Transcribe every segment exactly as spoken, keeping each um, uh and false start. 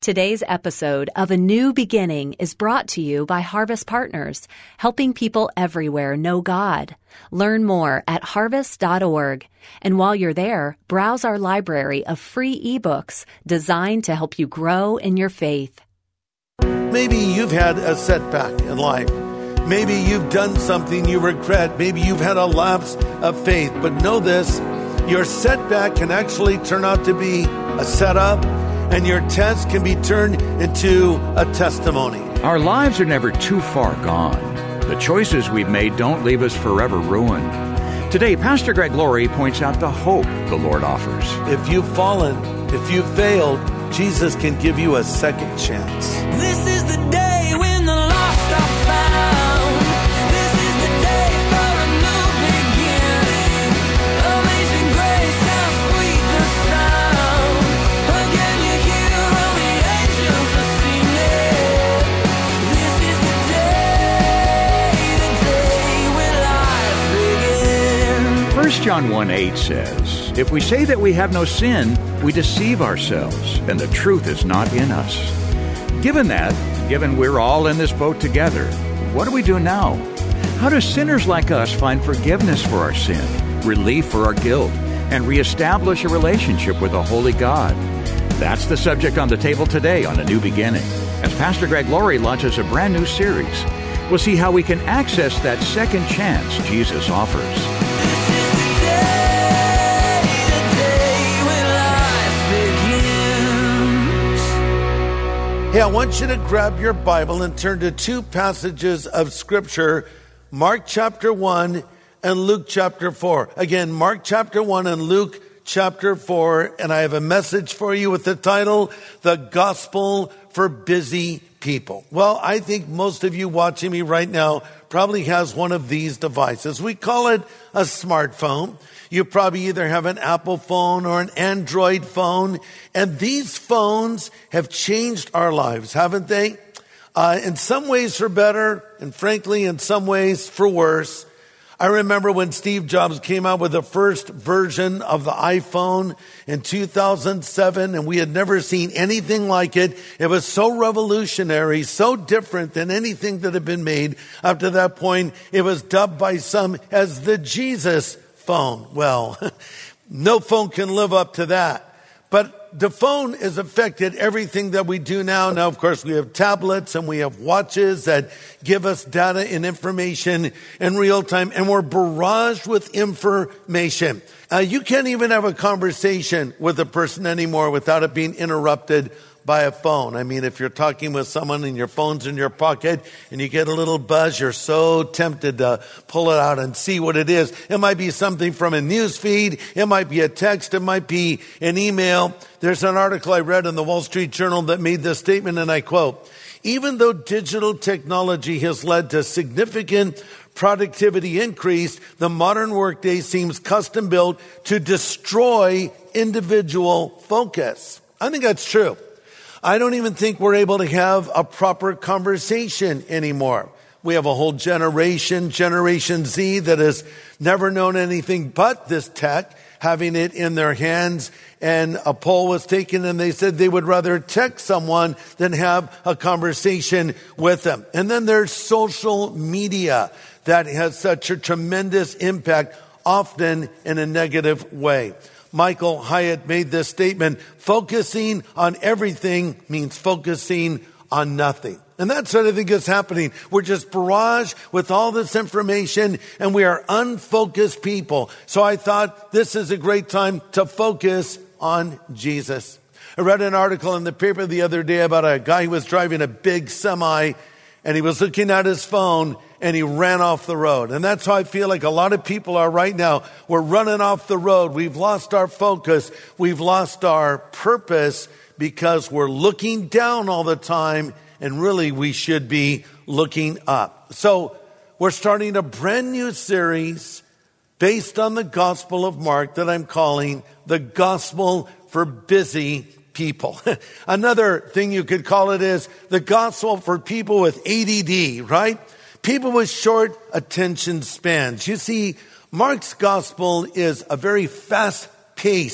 Today's episode of A New Beginning is brought to you by Harvest Partners, helping people everywhere know God. Learn more at harvest dot org. And while you're there, browse our library of free ebooks designed to help you grow in your faith. Maybe you've had a setback in life. Maybe you've done something you regret. Maybe you've had a lapse of faith. But know this, your setback can actually turn out to be a setup, and your test can be turned into a testimony. Our lives are never too far gone. The choices we've made don't leave us forever ruined. Today, Pastor Greg Laurie points out the hope the Lord offers. If you've fallen, if you've failed, Jesus can give you a second chance. This is the day when the lost are found. This is the day for a new beginning. Amazing grace, how sweet the sound. Again you hear all the angels are singing. This is the day, the day when life begins. First John one eight says, "If we say that we have no sin, we deceive ourselves, and the truth is not in us." Given that, given we're all in this boat together, what do we do now? How do sinners like us find forgiveness for our sin, relief for our guilt, and reestablish a relationship with a holy God? That's the subject on the table today on A New Beginning, as Pastor Greg Laurie launches a brand new series. We'll see how we can access that second chance Jesus offers. This is the day, the day when life begins. Hey, I want you to grab your Bible and turn to two passages of Scripture, Mark chapter one and Luke chapter four. Again, Mark chapter one and Luke chapter four, and I have a message for you with the title, The Gospel for Busy People. Well, I think most of you watching me right now probably has one of these devices. We call it a smartphone. You probably either have an Apple phone or an Android phone. And these phones have changed our lives, haven't they? Uh, in some ways for better, and frankly, in some ways for worse. I remember when Steve Jobs came out with the first version of the iPhone in two thousand seven, and we had never seen anything like it. It was so revolutionary, so different than anything that had been made up to that point. It was dubbed by some as the Jesus phone. Well, no phone can live up to that. But the phone has affected everything that we do now. Now, of course, we have tablets and we have watches that give us data and information in real time, and we're barraged with information. Uh, you can't even have a conversation with a person anymore without it being interrupted by a phone. I mean, if you're talking with someone and your phone's in your pocket and you get a little buzz, you're so tempted to pull it out and see what it is. It might be something from a news feed. It might be a text. It might be an email. There's an article I read in the Wall Street Journal that made this statement, and I quote, "Even though digital technology has led to significant productivity increase, the modern workday seems custom built to destroy individual focus." I think that's true. I don't even think we're able to have a proper conversation anymore. We have a whole generation, Generation Z, that has never known anything but this tech, having it in their hands. And a poll was taken, and they said they would rather text someone than have a conversation with them. And then there's social media that has such a tremendous impact, often in a negative way. Michael Hyatt made this statement, focusing on everything means focusing on nothing. And that's what I think is happening. We're just barraged with all this information, and we are unfocused people. So I thought this is a great time to focus on Jesus. I read an article in the paper the other day about a guy who was driving a big semi, and he was looking at his phone, and he ran off the road. And that's how I feel like a lot of people are right now. We're running off the road. We've lost our focus. We've lost our purpose because we're looking down all the time, and really we should be looking up. So we're starting a brand new series based on the Gospel of Mark that I'm calling The Gospel for Busy People. Another thing you could call it is the gospel for people with A D D, right? People with short attention spans. You see, Mark's gospel is a very fast-paced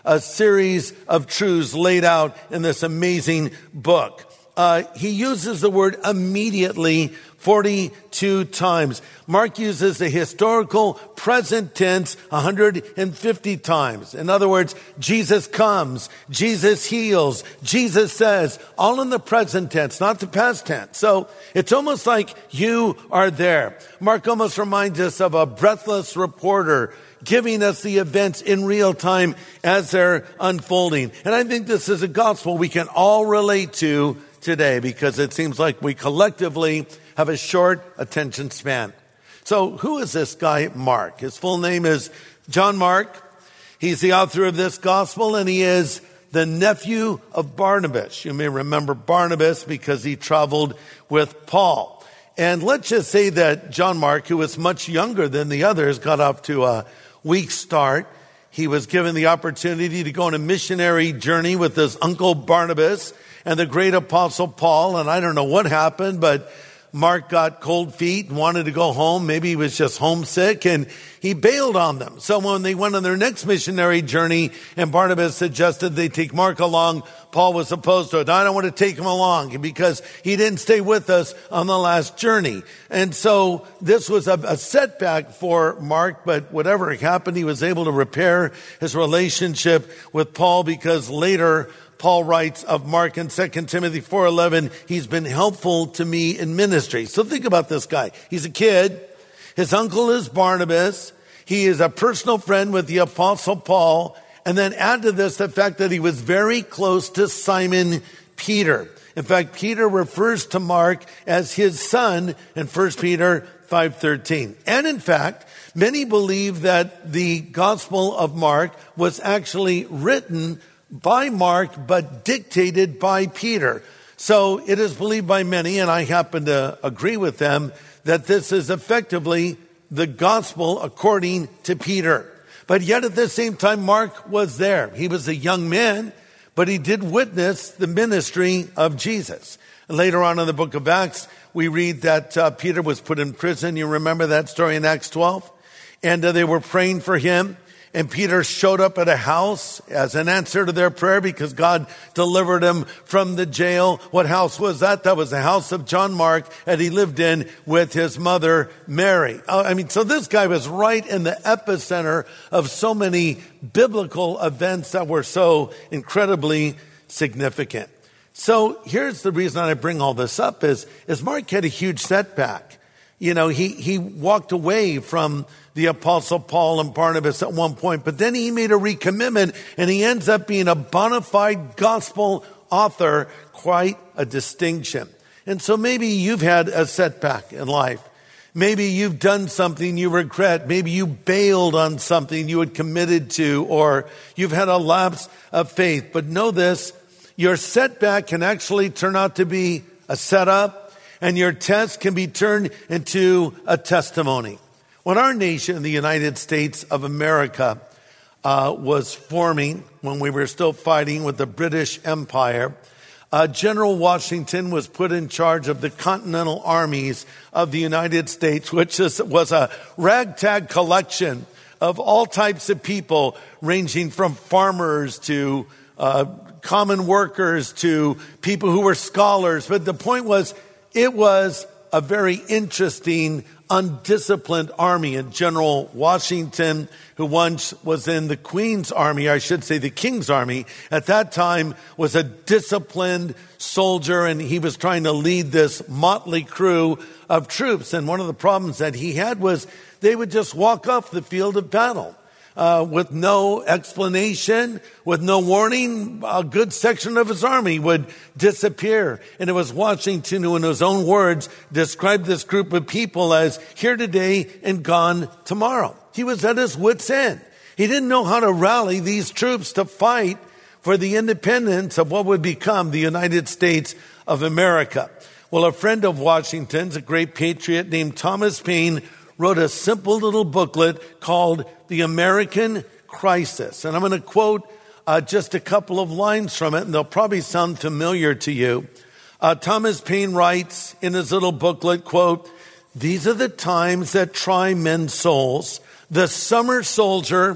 a series of truths laid out in this amazing book. Uh, he uses the word immediately forty-two times. Mark uses the historical present tense one hundred fifty times. In other words, Jesus comes, Jesus heals, Jesus says, all in the present tense, not the past tense. So it's almost like you are there. Mark almost reminds us of a breathless reporter giving us the events in real time as they're unfolding. And I think this is a gospel we can all relate to today, because it seems like we collectively have a short attention span. So who is this guy, Mark? His full name is John Mark. He's the author of this gospel, and he is the nephew of Barnabas. You may remember Barnabas because he traveled with Paul. And let's just say that John Mark, who was much younger than the others, got off to a weak start. He was given the opportunity to go on a missionary journey with his uncle Barnabas and the great apostle Paul. And I don't know what happened, but Mark got cold feet and wanted to go home. Maybe he was just homesick, and he bailed on them. So when they went on their next missionary journey and Barnabas suggested they take Mark along, Paul was opposed to it. I don't want to take him along because he didn't stay with us on the last journey. And so this was a, a setback for Mark, but whatever happened, he was able to repair his relationship with Paul, because later Paul writes of Mark in Second Timothy four eleven, he's been helpful to me in ministry. So think about this guy. He's a kid. His uncle is Barnabas. He is a personal friend with the apostle Paul. And then add to this the fact that he was very close to Simon Peter. In fact, Peter refers to Mark as his son in First Peter five thirteen. And in fact, many believe that the Gospel of Mark was actually written by Mark, but dictated by Peter. So it is believed by many, and I happen to agree with them, that this is effectively the gospel according to Peter. But yet at the same time, Mark was there. He was a young man, but he did witness the ministry of Jesus. And later on in the book of Acts, we read that uh, Peter was put in prison. You remember that story in Acts twelve? And uh, they were praying for him. And Peter showed up at a house as an answer to their prayer because God delivered him from the jail. What house was that? That was the house of John Mark, and he lived in with his mother, Mary. I mean, so this guy was right in the epicenter of so many biblical events that were so incredibly significant. So here's the reason I bring all this up is, is Mark had a huge setback. You know, he, he walked away from the apostle Paul and Barnabas at one point, but then he made a recommitment, and he ends up being a bona fide gospel author, quite a distinction. And so maybe you've had a setback in life. Maybe you've done something you regret. Maybe you bailed on something you had committed to, or you've had a lapse of faith. But know this, your setback can actually turn out to be a setup, and your test can be turned into a testimony. When our nation, the United States of America, uh, was forming, when we were still fighting with the British Empire, uh, General Washington was put in charge of the Continental Armies of the United States, which is, was a ragtag collection of all types of people, ranging from farmers to uh, common workers to people who were scholars. But the point was, it was a very interesting, undisciplined army. And General Washington, who once was in the Queen's Army, I should say the King's Army, at that time was a disciplined soldier, and he was trying to lead this motley crew of troops. And one of the problems that he had was they would just walk off the field of battle. Uh, with no explanation, with no warning, a good section of his army would disappear. And it was Washington who, in his own words, described this group of people as here today and gone tomorrow. He was at his wit's end. He didn't know how to rally these troops to fight for the independence of what would become the United States of America. Well, a friend of Washington's, a great patriot named Thomas Paine, wrote a simple little booklet called The American Crisis. And I'm going to quote uh, just a couple of lines from it, and they'll probably sound familiar to you. Uh, Thomas Paine writes in his little booklet, quote, "These are the times that try men's souls. The summer soldier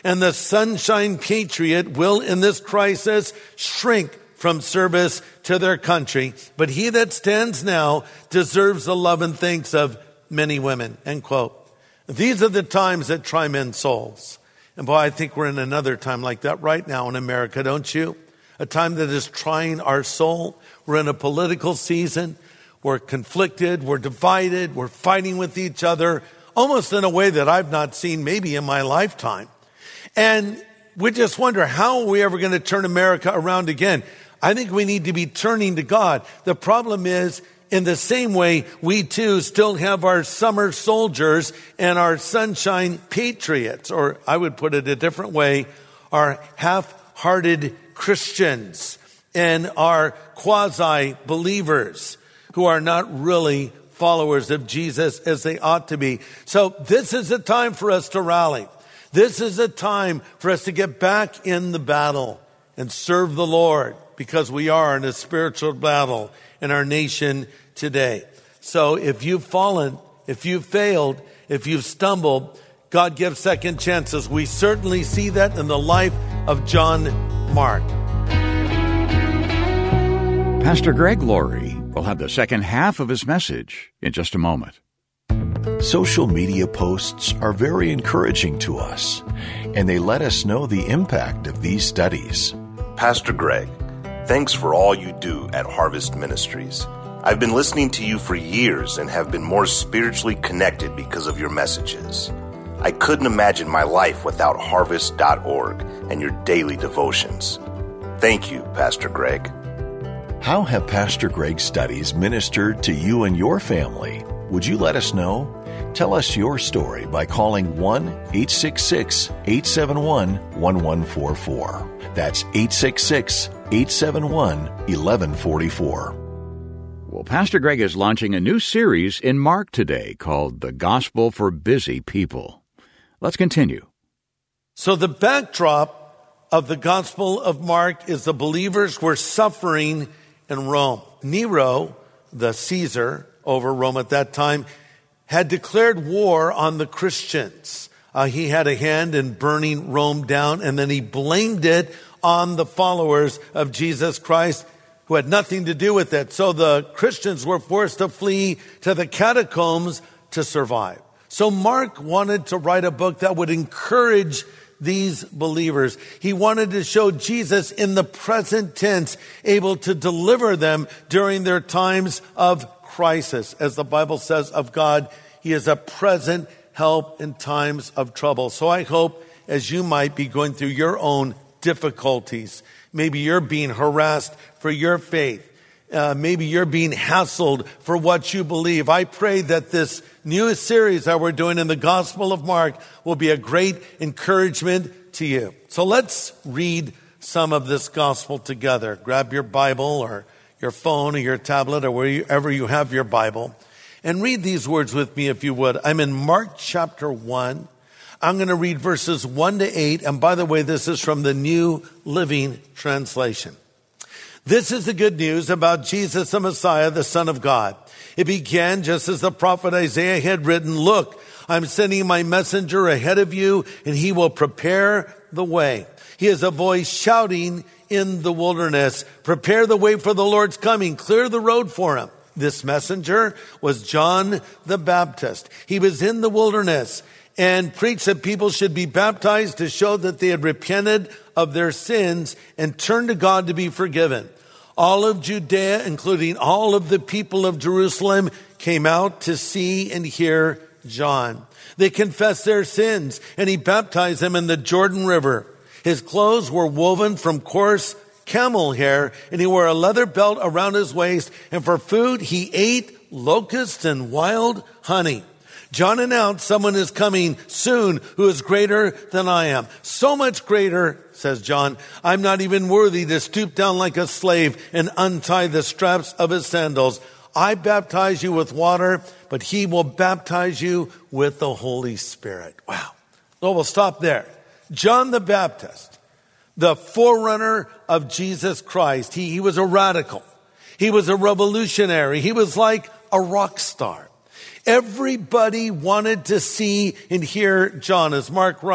And the sunshine patriot will, in this crisis, shrink from service to their country. But he that stands now deserves the love and thanks of many women, end quote. These are the times that try men's souls. And boy, I think we're in another time like that right now in America, don't you? A time that is trying our soul. We're in a political season. We're conflicted. We're divided. We're fighting with each other, almost in a way that I've not seen maybe in my lifetime. And we just wonder, how are we ever going to turn America around again? I think we need to be turning to God. The problem is, in the same way, we too still have our summer soldiers and our sunshine patriots, or I would put it a different way, our half-hearted Christians and our quasi-believers who are not really followers of Jesus as they ought to be. So this is a time for us to rally. This is a time for us to get back in the battle and serve the Lord, because we are in a spiritual battle in our nation today. So if you've fallen, if you've failed, if you've stumbled, God gives second chances. We certainly see that in the life of John Mark. Pastor Greg Laurie will have the second half of his message in just a moment. Social media posts are very encouraging to us, and they let us know the impact of these studies. Pastor Greg, thanks for all you do at Harvest Ministries. I've been listening to you for years and have been more spiritually connected because of your messages. I couldn't imagine my life without harvest dot org and your daily devotions. Thank you, Pastor Greg. How have Pastor Greg's studies ministered to you and your family? Would you let us know? Tell us your story by calling one eight six six, eight seven one, one one four four. That's eight six six, eight seven one, one one four four. Well, Pastor Greg is launching a new series in Mark today called The Gospel for Busy People. Let's continue. So the backdrop of the Gospel of Mark is the believers were suffering in Rome. Nero, the Caesar over Rome at that time, had declared war on the Christians. Uh, he had a hand in burning Rome down, and then he blamed it on the followers of Jesus Christ, who had nothing to do with it. So the Christians were forced to flee to the catacombs to survive. So Mark wanted to write a book that would encourage these believers. He wanted to show Jesus in the present tense, able to deliver them during their times of crisis. As the Bible says of God, He is a present help in times of trouble. So I hope, as you might be going through your own difficulties, maybe you're being harassed for your faith. Uh, maybe you're being hassled for what you believe. I pray that this new series that we're doing in the Gospel of Mark will be a great encouragement to you. So let's read some of this gospel together. Grab your Bible or your phone or your tablet or wherever you have your Bible and read these words with me if you would. I'm in Mark chapter one. I'm going to read verses one to eight. And by the way, this is from the New Living Translation. This is the good news about Jesus the Messiah, the Son of God. It began just as the prophet Isaiah had written, "Look, I'm sending my messenger ahead of you, and he will prepare the way. He is a voice shouting in the wilderness, prepare the way for the Lord's coming, clear the road for him." This messenger was John the Baptist. He was in the wilderness and preached that people should be baptized to show that they had repented of their sins and turned to God to be forgiven. All of Judea, including all of the people of Jerusalem, came out to see and hear John. They confessed their sins, and he baptized them in the Jordan River. His clothes were woven from coarse camel hair, and he wore a leather belt around his waist, and for food he ate locusts and wild honey. John announced, "Someone is coming soon who is greater than I am. So much greater," says John, "I'm not even worthy to stoop down like a slave and untie the straps of his sandals. I baptize you with water, but he will baptize you with the Holy Spirit." Wow. So we'll stop there. John the Baptist, the forerunner of Jesus Christ. He, he was a radical. He was a revolutionary. He was like a rock star. Everybody wanted to see and hear John. As Mark writes,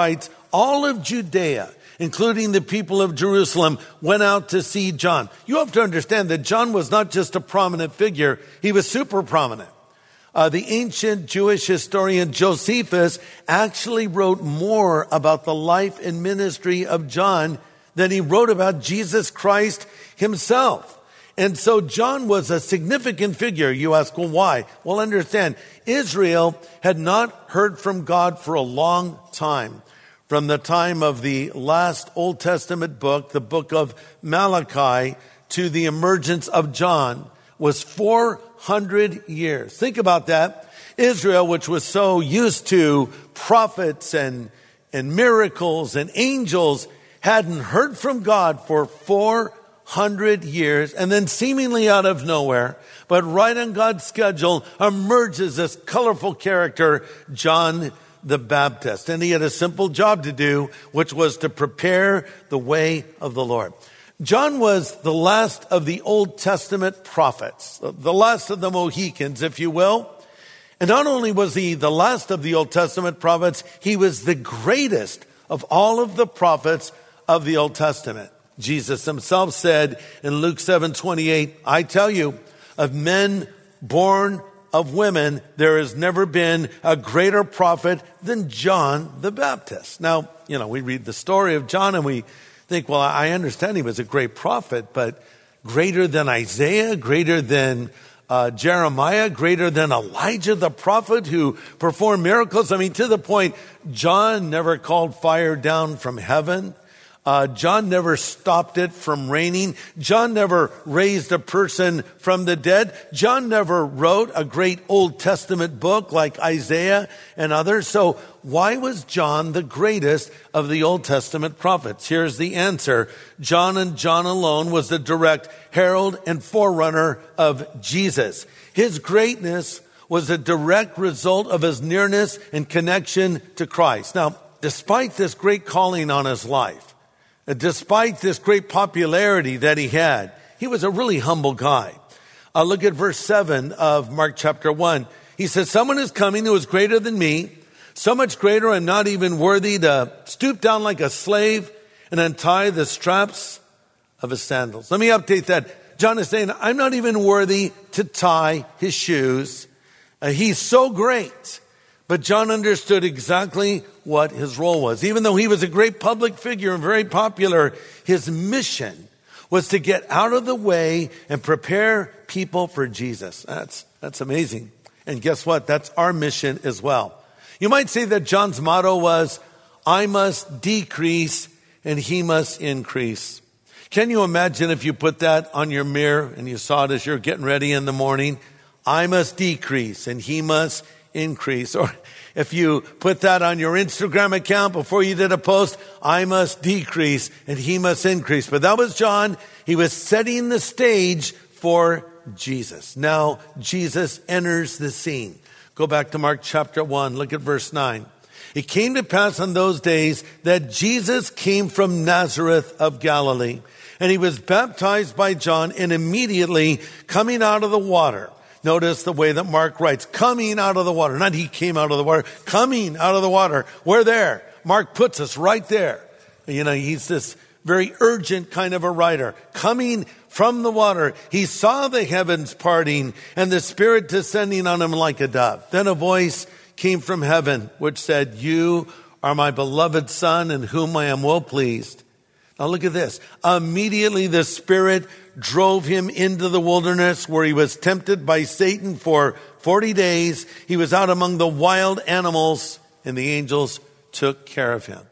all of Judea, including the people of Jerusalem, went out to see John. You have to understand that John was not just a prominent figure, he was super prominent. Uh, the ancient Jewish historian Josephus actually wrote more about the life and ministry of John than he wrote about Jesus Christ himself. And so John was a significant figure. You ask, well, why? Well, understand, Israel had not heard from God for a long time. From the time of the last Old Testament book, the book of Malachi, to the emergence of John was four hundred years. Think about that. Israel, which was so used to prophets and, and miracles and angels, hadn't heard from God for four hundred years. And then seemingly out of nowhere, but right on God's schedule, emerges this colorful character, John the Baptist. And he had a simple job to do, which was to prepare the way of the Lord. John was the last of the Old Testament prophets, the last of the Mohicans, if you will. And not only was he the last of the Old Testament prophets, he was the greatest of all of the prophets of the Old Testament. Jesus himself said in Luke seven twenty-eight, I tell you, of men born of women, there has never been a greater prophet than John the Baptist. Now, you know, we read the story of John and we think, well, I understand he was a great prophet, but greater than Isaiah, greater than uh, Jeremiah, greater than Elijah the prophet who performed miracles. I mean, to the point, John never called fire down from heaven. Uh, John never stopped it from raining. John never raised a person from the dead. John never wrote a great Old Testament book like Isaiah and others. So why was John the greatest of the Old Testament prophets? Here's the answer. John and John alone was the direct herald and forerunner of Jesus. His greatness was a direct result of his nearness and connection to Christ. Now, despite this great calling on his life, despite this great popularity that he had, he was a really humble guy. Uh, look at verse seven of Mark chapter one. He says, someone is coming who is greater than me, so much greater I'm not even worthy to stoop down like a slave and untie the straps of his sandals. Let me update that. John is saying, I'm not even worthy to tie his shoes. Uh, he's so great. But John understood exactly what his role was. Even though he was a great public figure and very popular, his mission was to get out of the way and prepare people for Jesus. That's, that's amazing. And guess what? That's our mission as well. You might say that John's motto was, I must decrease and he must increase. Can you imagine if you put that on your mirror and you saw it as you're getting ready in the morning? I must decrease and he must increase. Or if you put that on your Instagram account before you did a post, I must decrease and he must increase. But that was John. He was setting the stage for Jesus. Now Jesus enters the scene. Go back to Mark chapter one. Look at verse nine. It came to pass on those days that Jesus came from Nazareth of Galilee, and he was baptized by John, and immediately coming out of the water. Notice the way that Mark writes, coming out of the water. Not he came out of the water, coming out of the water. We're there. Mark puts us right there. You know, he's this very urgent kind of a writer. Coming from the water, he saw the heavens parting and the Spirit descending on him like a dove. Then a voice came from heaven which said, you are my beloved Son in whom I am well pleased. Now look at this. Immediately the Spirit drove him into the wilderness where he was tempted by Satan for forty days. He was out among the wild animals and the angels took care of him.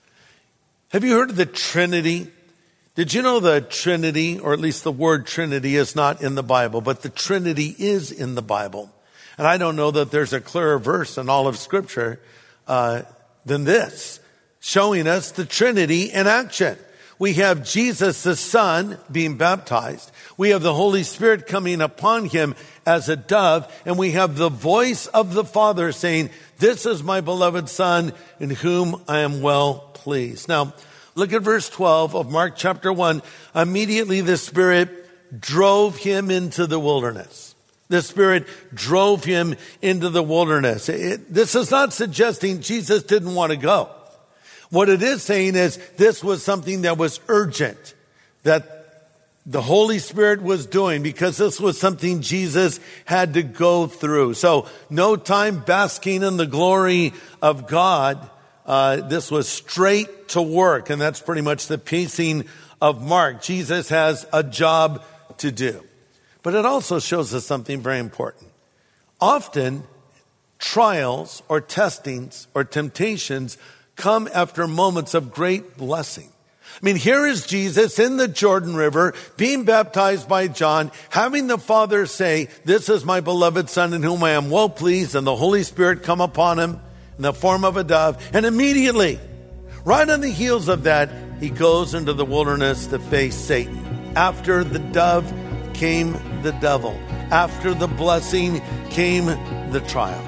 Have you heard of the Trinity? Did you know the Trinity, or at least the word Trinity, is not in the Bible, but the Trinity is in the Bible. And I don't know that there's a clearer verse in all of Scripture uh, than this, showing us the Trinity in action. We have Jesus, the Son, being baptized. We have the Holy Spirit coming upon him as a dove. And we have the voice of the Father saying, this is my beloved Son in whom I am well pleased. Now, look at verse twelve of Mark chapter one. Immediately the Spirit drove him into the wilderness. The Spirit drove him into the wilderness. It, this is not suggesting Jesus didn't want to go. What it is saying is this was something that was urgent, that the Holy Spirit was doing, because this was something Jesus had to go through. So no time basking in the glory of God. Uh, this was straight to work. And that's pretty much the pacing of Mark. Jesus has a job to do. But it also shows us something very important. Often trials or testings or temptations come after moments of great blessing. I mean, here is Jesus in the Jordan River, being baptized by John, having the Father say, "This is my beloved Son in whom I am well pleased," and the Holy Spirit come upon him in the form of a dove. And immediately, right on the heels of that, he goes into the wilderness to face Satan. After the dove came the devil. After the blessing came the trial.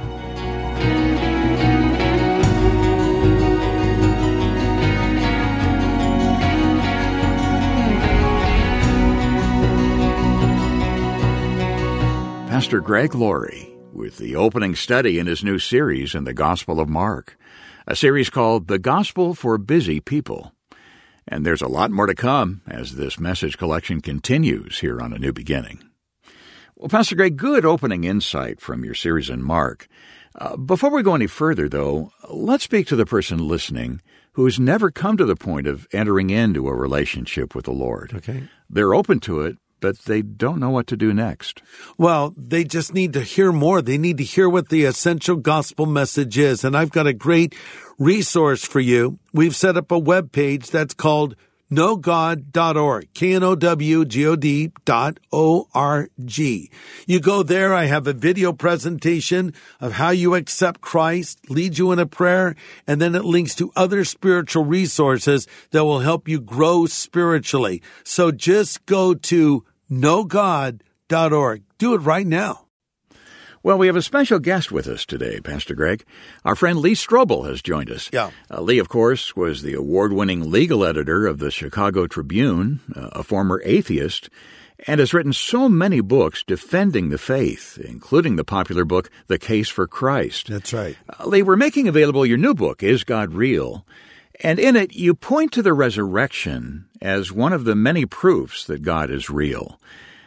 Pastor Greg Laurie with the opening study in his new series in the Gospel of Mark, a series called The Gospel for Busy People. And there's a lot more to come as this message collection continues here on A New Beginning. Well, Pastor Greg, good opening insight from your series in Mark. Uh, before we go any further, though, let's speak to the person listening who has never come to the point of entering into a relationship with the Lord. Okay. They're open to it, but they don't know what to do next. Well, they just need to hear more. They need to hear what the essential gospel message is. And I've got a great resource for you. We've set up a web page that's called know god dot org, K N O W G O D dot O R G. You go there, I have a video presentation of how you accept Christ, lead you in a prayer, and then it links to other spiritual resources that will help you grow spiritually. So just go to know god dot org. Do it right now. Well, we have a special guest with us today, Pastor Greg. Our friend Lee Strobel has joined us. Yeah. Uh, Lee, of course, was the award-winning legal editor of the Chicago Tribune, uh, a former atheist, and has written so many books defending the faith, including the popular book, The Case for Christ. That's right. Uh, Lee, we're making available your new book, Is God Real? And in it, you point to the resurrection as one of the many proofs that God is real.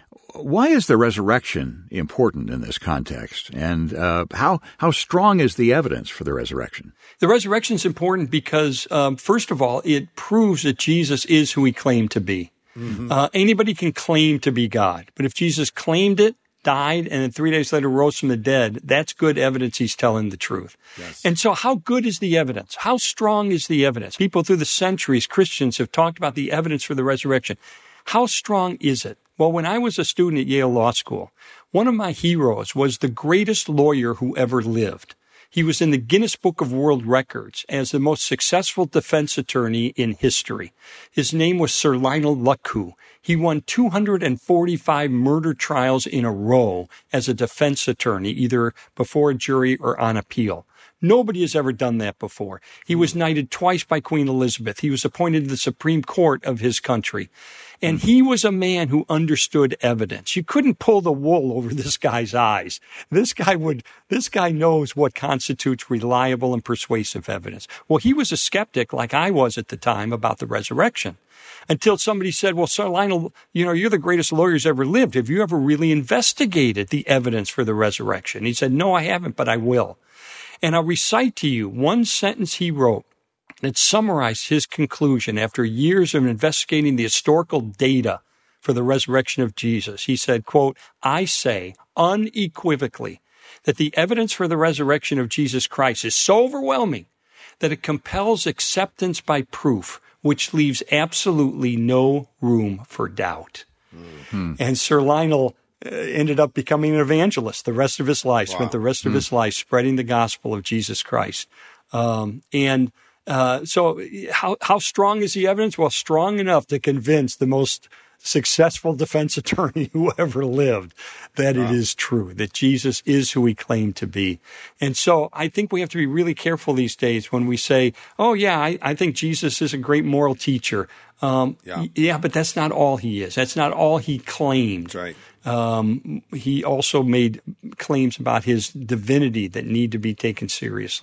Why is the resurrection important in this context? And uh, how how strong is the evidence for the resurrection? The resurrection is important because, um, first of all, it proves that Jesus is who he claimed to be. Mm-hmm. Uh, anybody can claim to be God. But if Jesus claimed it, died, and then three days later rose from the dead, that's good evidence he's telling the truth. Yes. And so how good is the evidence? How strong is the evidence? People through the centuries, Christians, have talked about the evidence for the resurrection. How strong is it? Well, when I was a student at Yale Law School, one of my heroes was the greatest lawyer who ever lived. He was in the Guinness Book of World Records as the most successful defense attorney in history. His name was Sir Lionel Luckhoo. He won two hundred forty-five murder trials in a row as a defense attorney, either before a jury or on appeal. Nobody has ever done that before. He was knighted twice by Queen Elizabeth. He was appointed to the Supreme Court of his country. And he was a man who understood evidence. You couldn't pull the wool over this guy's eyes. This guy would, this guy knows what constitutes reliable and persuasive evidence. Well, he was a skeptic like I was at the time about the resurrection. Until somebody said, well, Sir Lionel, you know, you're the greatest lawyer who's ever lived. Have you ever really investigated the evidence for the resurrection? He said, no, I haven't, but I will. And I'll recite to you one sentence he wrote that summarized his conclusion after years of investigating the historical data for the resurrection of Jesus. He said, quote, I say unequivocally that the evidence for the resurrection of Jesus Christ is so overwhelming that it compels acceptance by proof, which leaves absolutely no room for doubt. Mm-hmm. And Sir Lionel uh, ended up becoming an evangelist the rest of his life, wow. spent the rest mm-hmm. of his life spreading the gospel of Jesus Christ. Um, and Uh, so how, how strong is the evidence? Well, strong enough to convince the most successful defense attorney who ever lived that wow. it is true, that Jesus is who he claimed to be. And so I think we have to be really careful these days when we say, oh, yeah, I, I think Jesus is a great moral teacher. Um, yeah. yeah, but that's not all he is. That's not all he claimed. That's right. Um, he also made claims about his divinity that need to be taken seriously.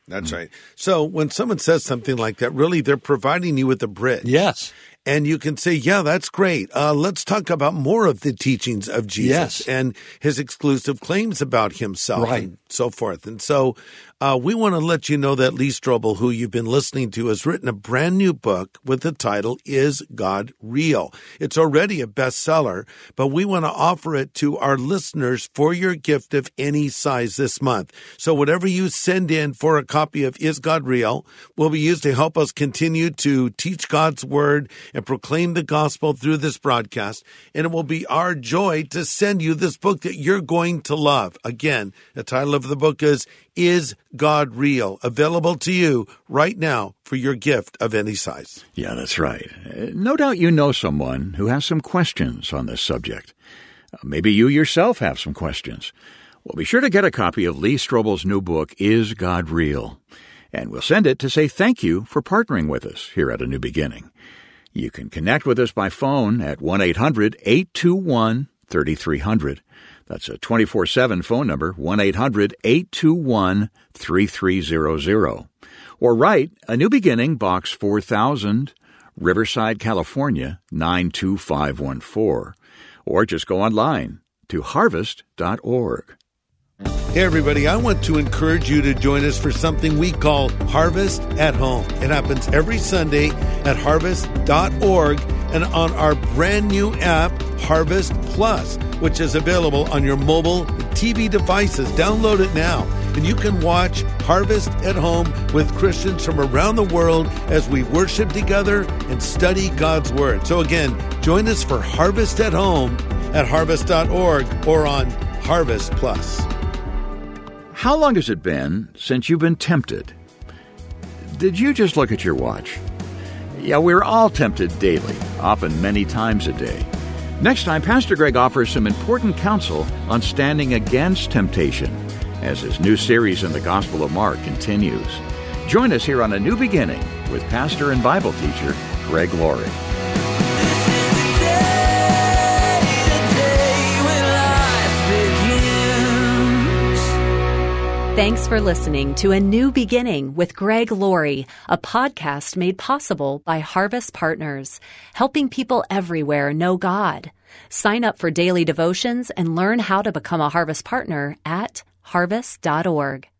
That's right. So when someone says something like that, really they're providing you with a bridge. Yes. And you can say, yeah, that's great. Uh, let's talk about more of the teachings of Jesus Yes. and his exclusive claims about himself Right. and so forth. And so uh, we want to let you know that Lee Strobel, who you've been listening to, has written a brand new book with the title, Is God Real? It's already a bestseller, but we want to offer it to our listeners for your gift of any size this month. So whatever you send in for a copy of Is God Real will be used to help us continue to teach God's Word and proclaim the gospel through this broadcast. And it will be our joy to send you this book that you're going to love. Again, the title of the book is Is God Real? Available to you right now for your gift of any size. Yeah, that's right. Uh, No doubt you know someone who has some questions on this subject. Uh, Maybe you yourself have some questions. Well, be sure to get a copy of Lee Strobel's new book, Is God Real? And we'll send it to say thank you for partnering with us here at A New Beginning. You can connect with us by phone at one eight hundred eight two one three three zero zero. That's a twenty-four seven phone number, one eight hundred eight two one three three zero zero. Or write A New Beginning, Box four thousand, Riverside, California, nine two five one four. Or just go online to harvest dot org. Hey, everybody, I want to encourage you to join us for something we call Harvest at Home. It happens every Sunday at harvest dot org and on our brand new app, Harvest Plus, which is available on your mobile T V devices. Download it now, and you can watch Harvest at Home with Christians from around the world as we worship together and study God's Word. So again, join us for Harvest at Home at harvest dot org or on Harvest Plus. How long has it been since you've been tempted? Did you just look at your watch? Yeah, we're all tempted daily, often many times a day. Next time, Pastor Greg offers some important counsel on standing against temptation as his new series in the Gospel of Mark continues. Join us here on A New Beginning with pastor and Bible teacher Greg Laurie. Thanks for listening to A New Beginning with Greg Laurie, a podcast made possible by Harvest Partners, helping people everywhere know God. Sign up for daily devotions and learn how to become a Harvest Partner at harvest dot org.